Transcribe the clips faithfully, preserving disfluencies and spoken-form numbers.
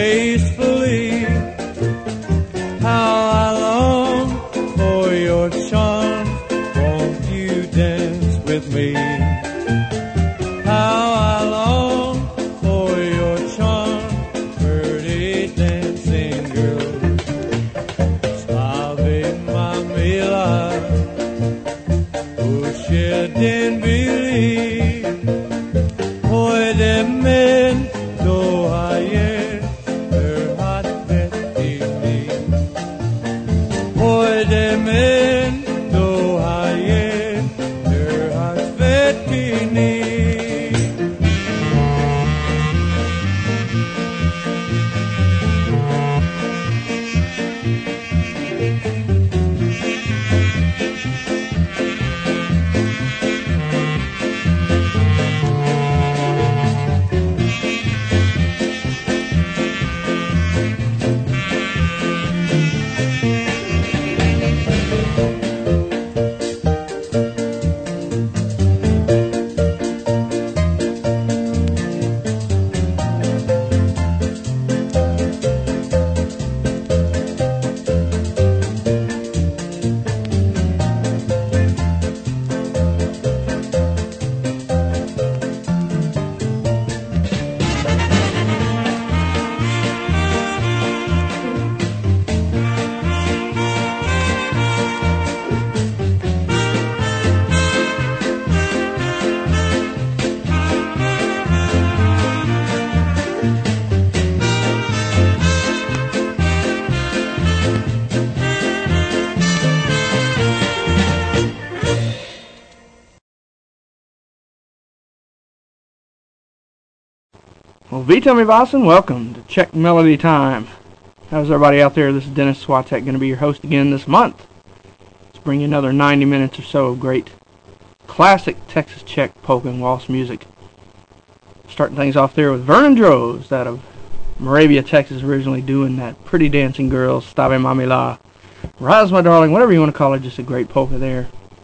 gracefully. How I long for your charm, won't you dance with me? How I long for your charm, pretty dancing girl. Sabe, Mamila, puxadinho believe, puede mendo ayer, her hot destiny. Puede mendo ayer, her hot destiny. Well, Vito Mi Vasen, welcome to Czech Melody Time. How's everybody out there? This is Dennis Swatek, going to be your host again this month. Let's bring you another ninety minutes or so of great classic Texas Czech polka and waltz music. Starting things off there with Vernon Droz out of Moravia, Texas, originally doing that Pretty Dancing Girl, Stave Mamila, Rise My Darling, whatever you want to call it, just a great polka there.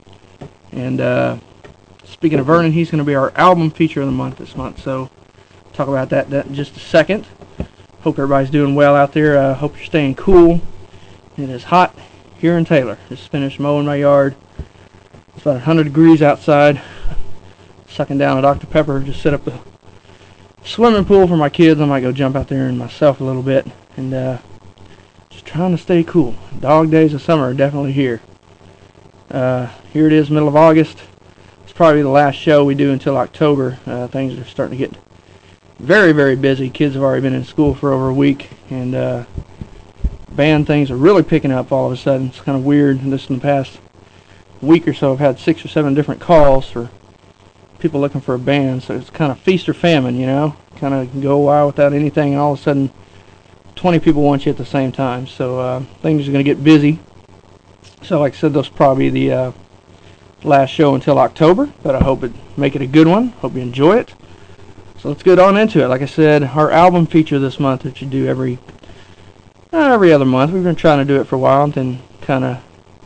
And uh, speaking of Vernon, he's going to be our album feature of the month this month, so talk about that, that in just a second. Hope everybody's doing well out there. Uh, hope you're staying cool. It is hot here in Taylor. Just finished mowing my yard. It's about one hundred degrees outside. Sucking down a Doctor Pepper. Just set up the swimming pool for my kids. I might go jump out there and myself a little bit. And uh, just trying to stay cool. Dog days of summer are definitely here. Uh, here it is, middle of August. It's probably the last show we do until October. Uh, things are starting to get very, very busy. Kids have already been in school for over a week, and uh, band things are really picking up all of a sudden. It's kind of weird. Just in the past week or so, I've had six or seven different calls for people looking for a band, so it's kind of feast or famine, you know. Kind of can go a while without anything, and all of a sudden, twenty people want you at the same time. So uh, things are going to get busy. So like I said, this will probably be the uh, last show until October, but I hope it make it a good one. Hope you enjoy it. So let's get on into it. Like I said, our album feature this month, which you do every uh, every other month. We've been trying to do it for a while, and then kind of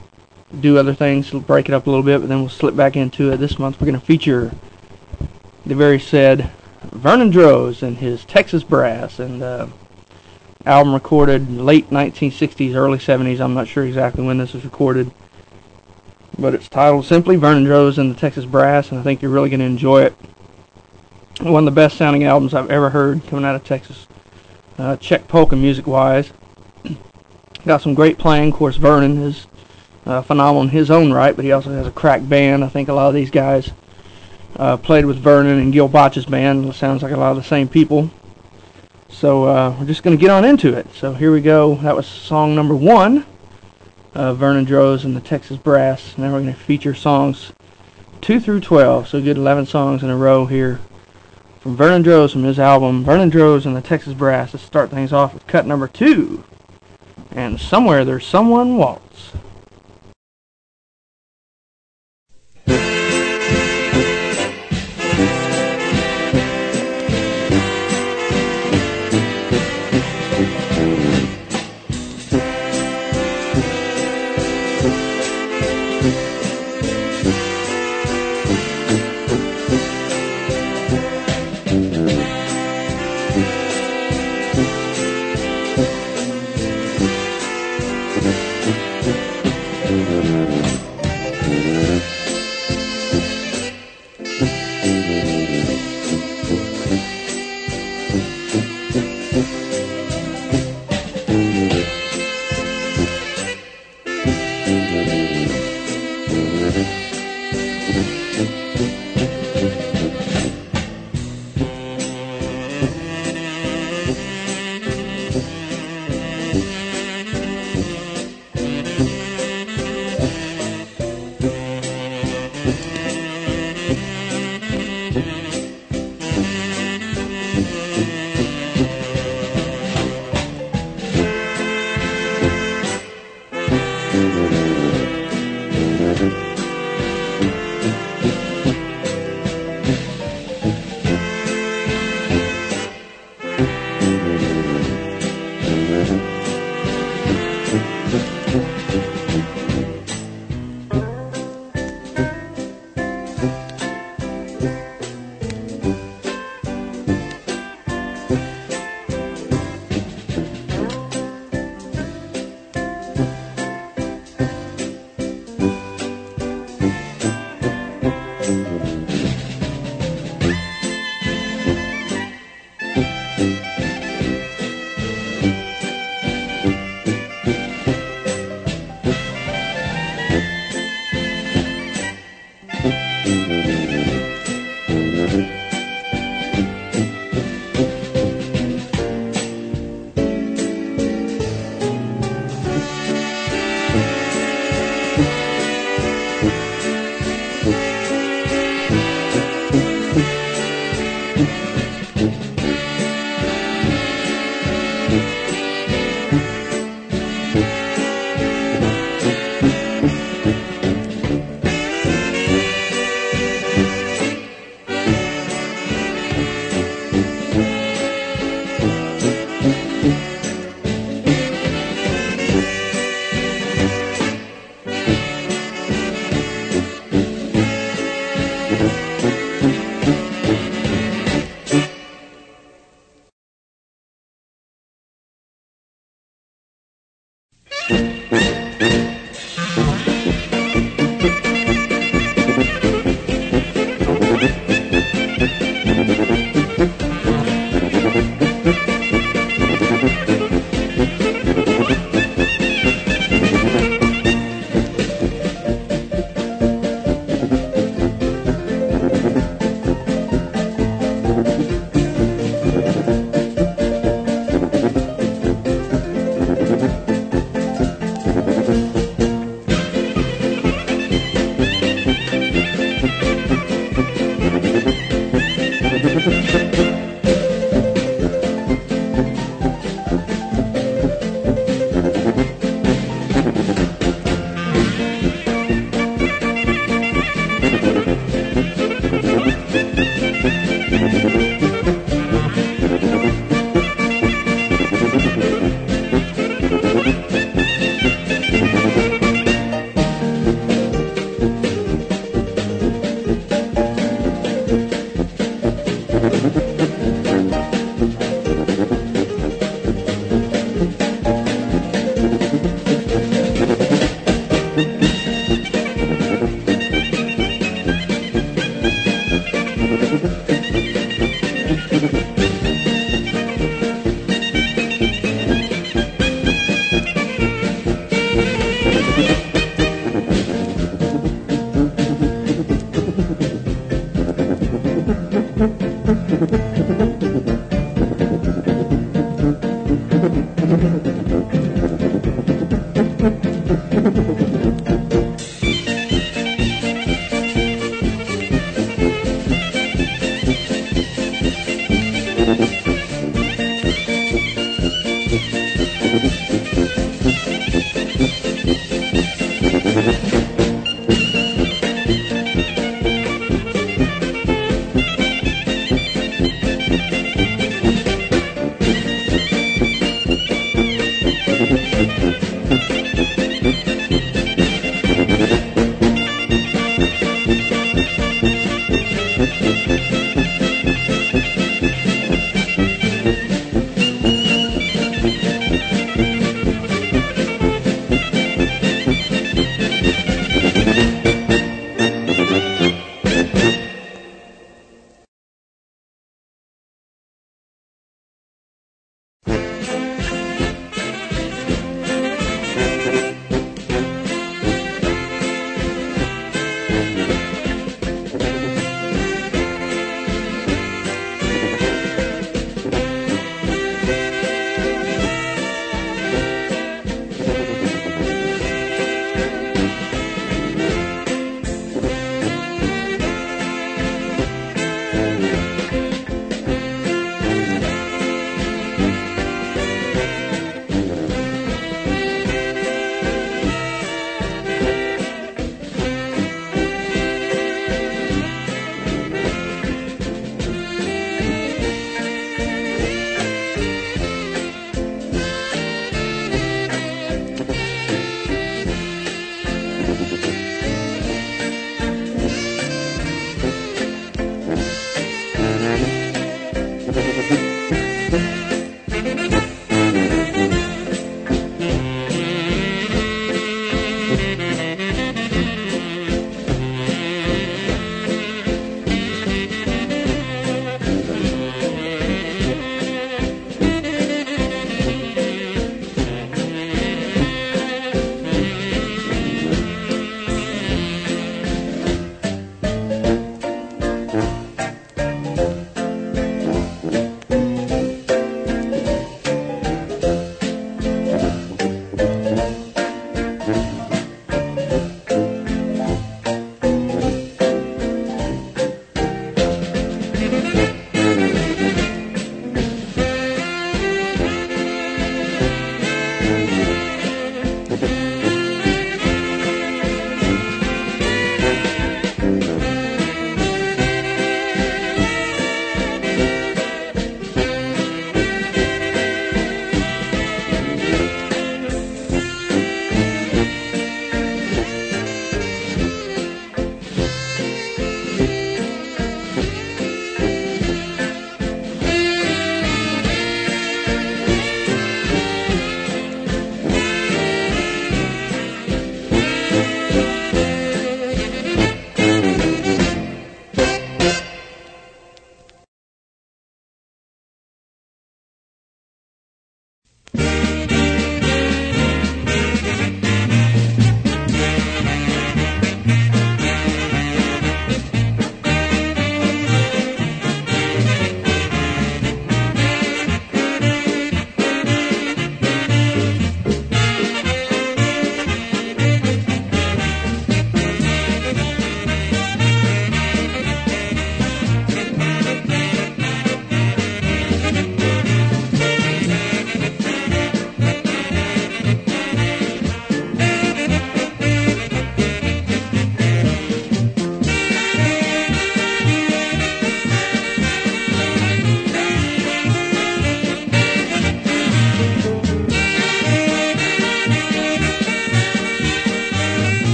do other things, break it up a little bit, but then we'll slip back into it. This month we're going to feature the very said Vernon Droz and his Texas Brass, and uh, album recorded late nineteen sixties, early seventies. I'm not sure exactly when this was recorded, but it's titled simply Vernon Droz and the Texas Brass, and I think you're really going to enjoy it. One of the best sounding albums I've ever heard coming out of Texas, uh, Czech polka music-wise. Got some great playing. Of course, Vernon is uh, phenomenal in his own right, but he also has a crack band. I think a lot of these guys uh, played with Vernon and Gil Botch's band. It sounds like a lot of the same people. So uh, we're just going to get on into it. So here we go. That was song number one, uh, Vernon Droz and the Texas Brass. Now we're going to feature songs two through twelve, so a good eleven songs in a row here from Vernon Droz from his album Vernon Droz and the Texas Brass. Let's start things off with cut number two, and Somewhere There's Someone Waltz.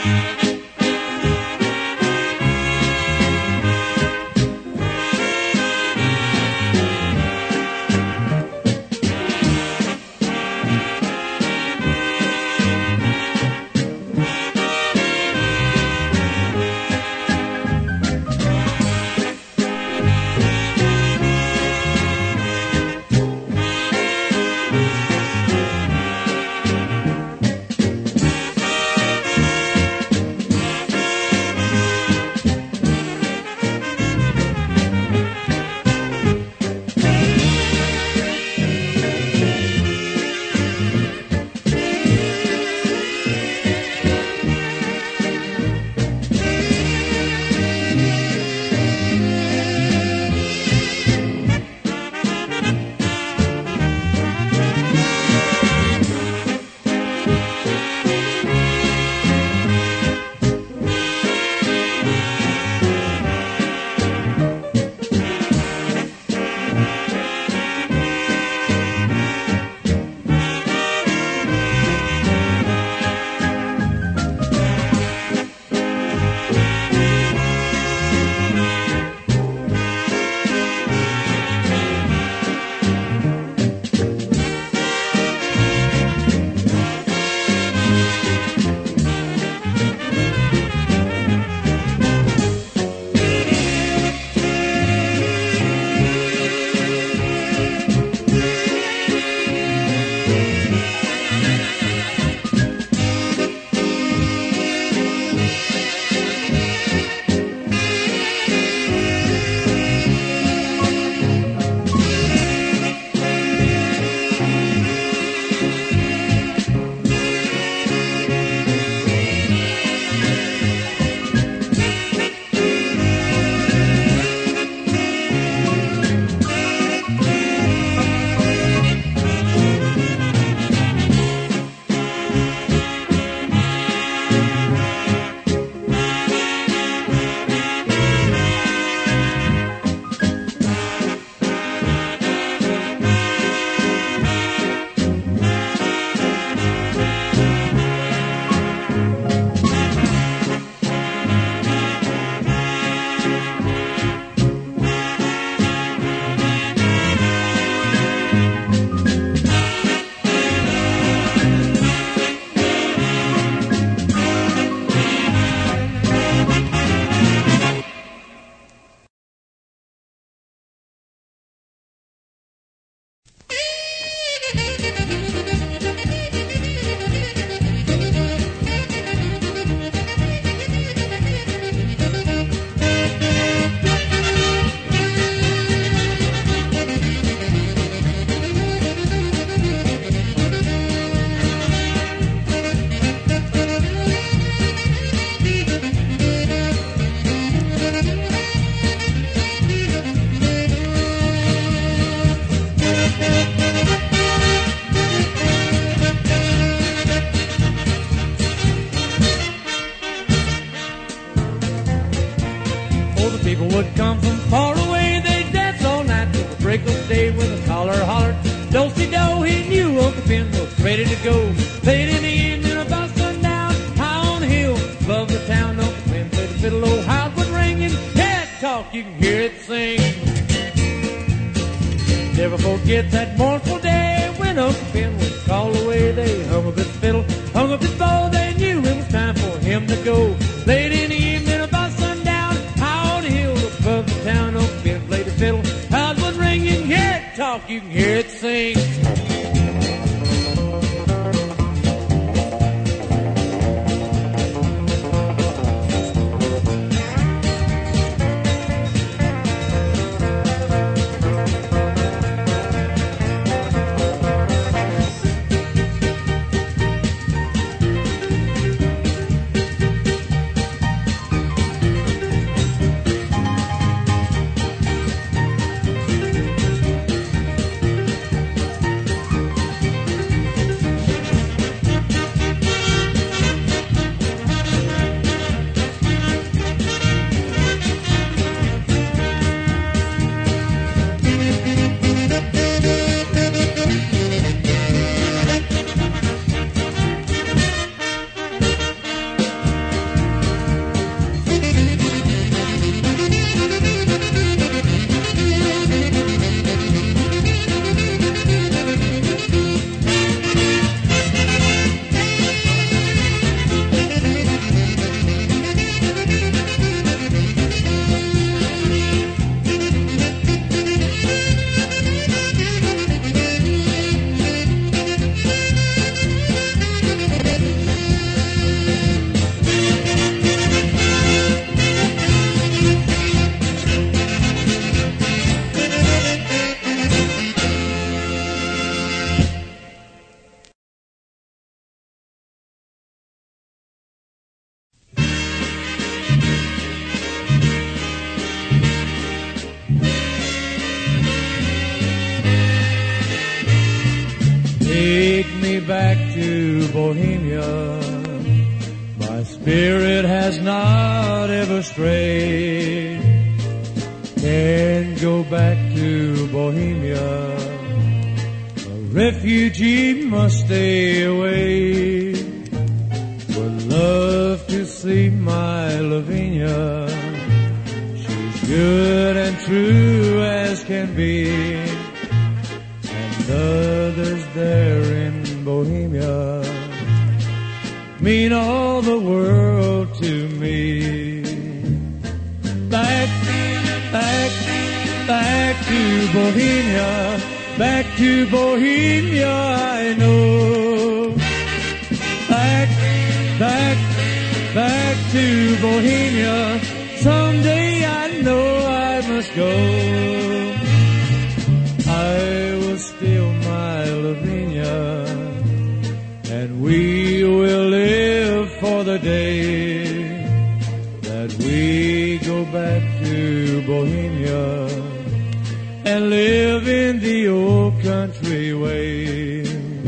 would come from far away. They'd dance all night till the break of day when the caller hollered, do-si-do, he knew Uncle Ben was ready to go. Late in the evening about sundown, high on the hill above the town, Uncle Ben played the fiddle, oh how it would ring, and cat talk, you can hear it sing. Never forget that mournful day when Uncle Ben was called away. They hung up his fiddle, hung up his bow, they knew it was time for him to go. Late in the evening about sundown, high on the hill above the town, Uncle Ben played the fiddle, how it would ring, you can hear it talk, you can hear it sing. back to Bohemia. My spirit has not ever strayed. Can't go back to Bohemia. A refugee must stay away. Would love to see my Lavinia. She's good and true as can be. And others there in Bohemia mean all the world to me. Back, back, back to Bohemia, back to Bohemia I know. Back, back, back to Bohemia, someday I know I must go. I will steal my Lavinia, and we will live for the day that we go back to Bohemia and live in the old country way.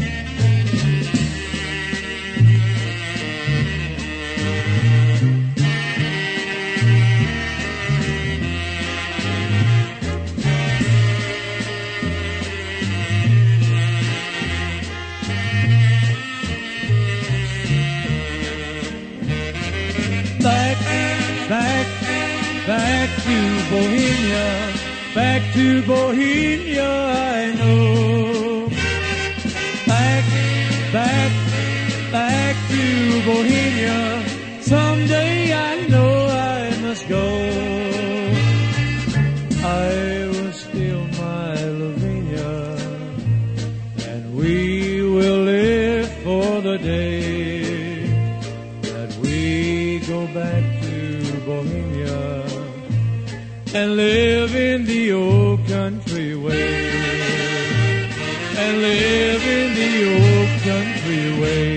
Back, back, back to Bohemia, back to Bohemia I know. Back, back, back to Bohemia, someday I know I must go. I will steal my Lavinia, and we will live for the day that we go back to Bohemia and live in the old country way, and live in the old country way.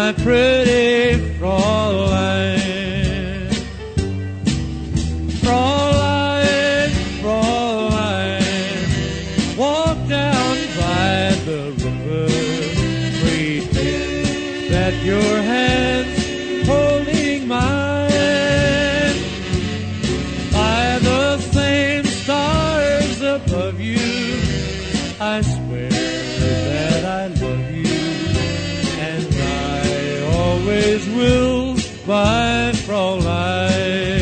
my pretty Fräulein. Fräulein, Fräulein, walk down by the river, pretend that your hand's holding mine. By the same stars above you, I swear that I love you, and I always will, my Fräulein.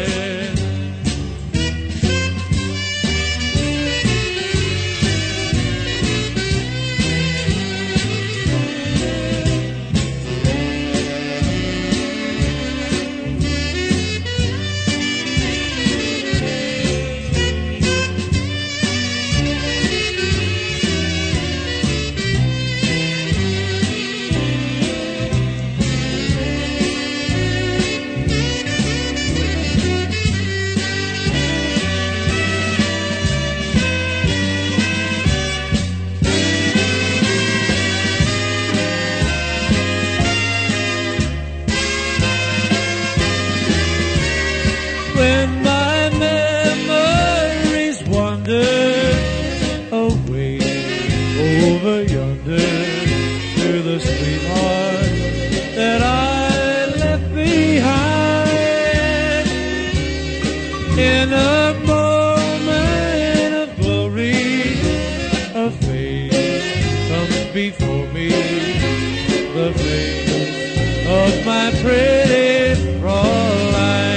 When my memories wander away over yonder to the sweetheart that I left behind, in a moment of glory, a face comes before me, the face of my pretty Fräulein.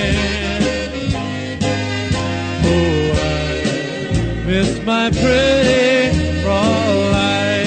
Miss my pretty Fräulein.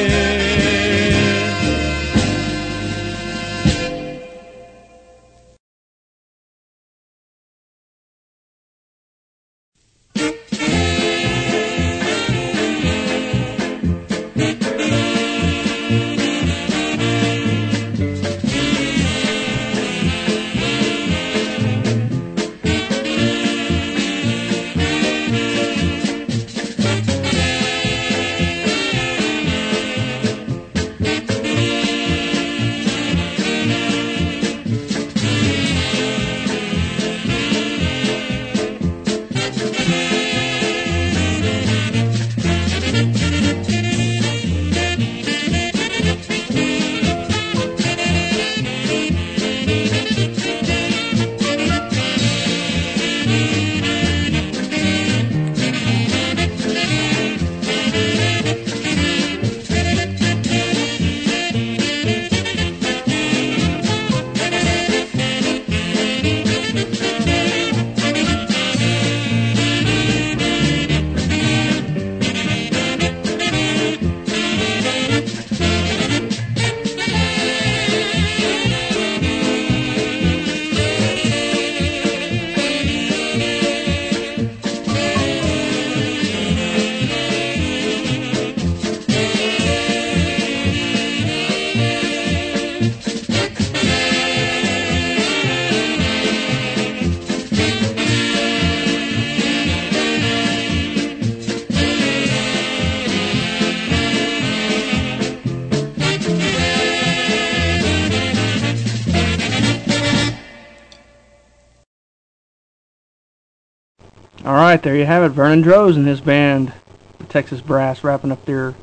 Alright, there you have it. Vernon Droz and his band, the Texas Brass, wrapping up their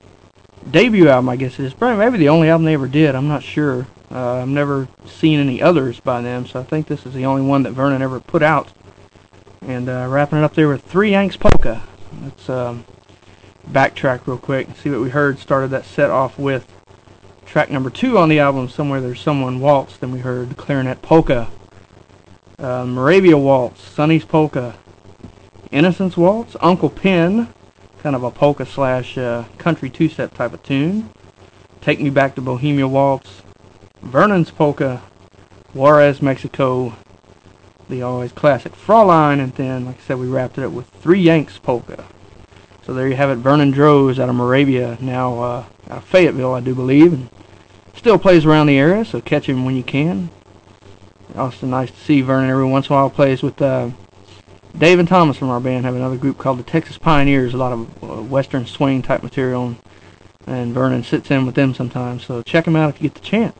debut album, I guess it is. Probably maybe the only album they ever did. I'm not sure. Uh, I've never seen any others by them, so I think this is the only one that Vernon ever put out. And uh, wrapping it up there with Three Yanks Polka. Let's um, backtrack real quick and see what we heard. Started that set off with track number two on the album, Somewhere There's Someone Waltz. Then we heard the Clarinet Polka, uh, Moravia Waltz, Sonny's Polka, Innocence Waltz, Uncle Pen, kind of a polka slash uh, country two-step type of tune, Take Me Back to Bohemia Waltz, Vernon's Polka, Juarez, Mexico, the always classic Fräulein, and then, like I said, we wrapped it up with Three Yanks Polka. So there you have it, Vernon Droz out of Moravia, now uh, out of Fayetteville, I do believe, and still plays around the area, so catch him when you can. Also nice to see Vernon every once in a while. Plays with uh, Dave and Thomas from our band, have another group called the Texas Pioneers, a lot of uh, western swing type material. And and Vernon sits in with them sometimes. So check him out if you get the chance.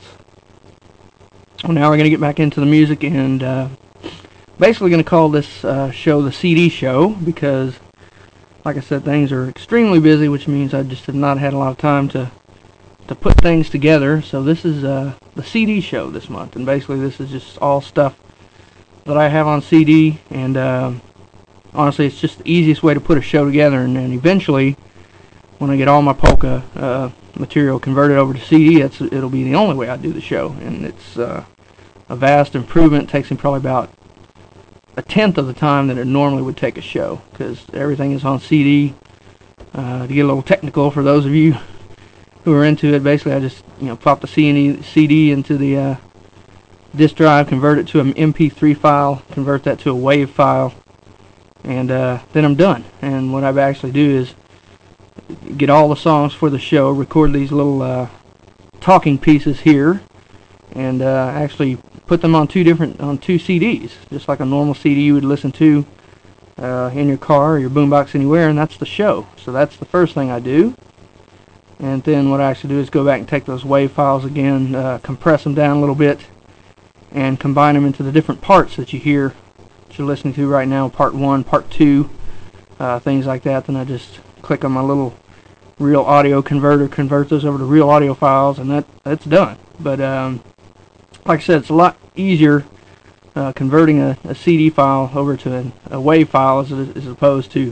Well, now we're going to get back into the music, and uh, basically going to call this uh, show the C D show because, like I said, things are extremely busy, which means I just have not had a lot of time to to put things together. So this is uh, the C D show this month, and basically this is just all stuff that I have on C D, and uh, honestly, it's just the easiest way to put a show together, and then eventually, when I get all my polka uh, material converted over to C D, that's, it'll be the only way I do the show, and it's uh, a vast improvement. It takes me probably about a tenth of the time that it normally would take a show, because everything is on C D. Uh, to get a little technical for those of you who are into it, basically I just you know pop the C D into the uh, disk drive, convert it to an M P three file, convert that to a WAV file, and uh, then I'm done. And what I actually do is get all the songs for the show, record these little uh, talking pieces here, and uh, actually put them on two different on two C Ds, just like a normal C D you would listen to uh, in your car or your boombox anywhere, and that's the show. So that's the first thing I do. And then what I actually do is go back and take those WAV files again, uh, compress them down a little bit, and combine them into the different parts that you hear, that you're listening to right now, part one, part two, uh, things like that. Then I just click on my little real audio converter, convert those over to real audio files, and that that's done. But um, like I said, it's a lot easier uh, converting a, a C D file over to a, a WAV file as, as opposed to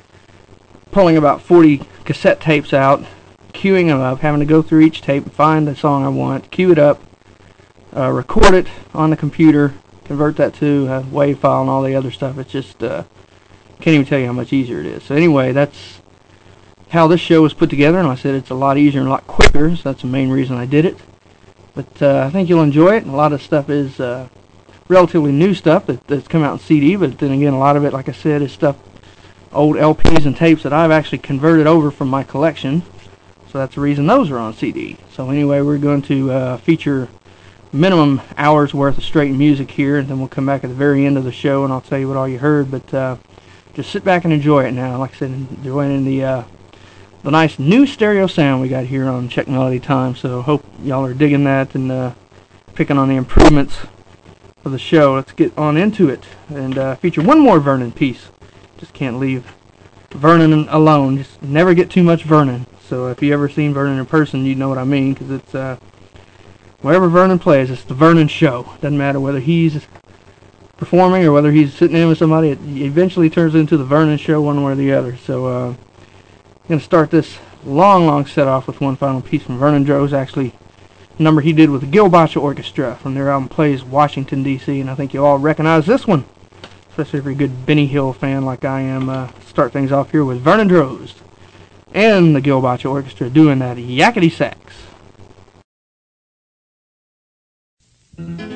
pulling about forty cassette tapes out, queuing them up, having to go through each tape and find the song I want, queue it up, uh, record it on the computer, convert that to a WAV file and all the other stuff. It's just, uh, can't even tell you how much easier it is. So anyway, that's how this show was put together, and like I said, it's a lot easier and a lot quicker, so that's the main reason I did it. But uh, I think you'll enjoy it. A lot of stuff is uh, relatively new stuff that, that's come out in C D, but then again, a lot of it, like I said, is stuff, old L Ps and tapes that I've actually converted over from my collection, so that's the reason those are on C D. So anyway, we're going to uh, feature minimum hours worth of straight music here, and then we'll come back at the very end of the show and I'll tell you what all you heard. But uh, just sit back and enjoy it now. Like I said, enjoying the uh, the nice new stereo sound we got here on Czech Melody Time. So hope y'all are digging that and uh, picking on the improvements of the show. Let's get on into it and uh, feature one more Vernon piece. Just can't leave Vernon alone. Just never get too much Vernon. So if you ever seen Vernon in person, you know what I mean, because it's uh, wherever Vernon plays, it's the Vernon show. Doesn't matter whether he's performing or whether he's sitting in with somebody. It eventually turns into the Vernon show one way or the other. So uh, I'm going to start this long, long set off with one final piece from Vernon Droz, actually a number he did with the Gilbacha Orchestra from their album Plays Washington, D C, and I think you all recognize this one, especially if you're a good Benny Hill fan like I am. Uh, start things off here with Vernon Droz and the Gilbacha Orchestra doing that yakety sax.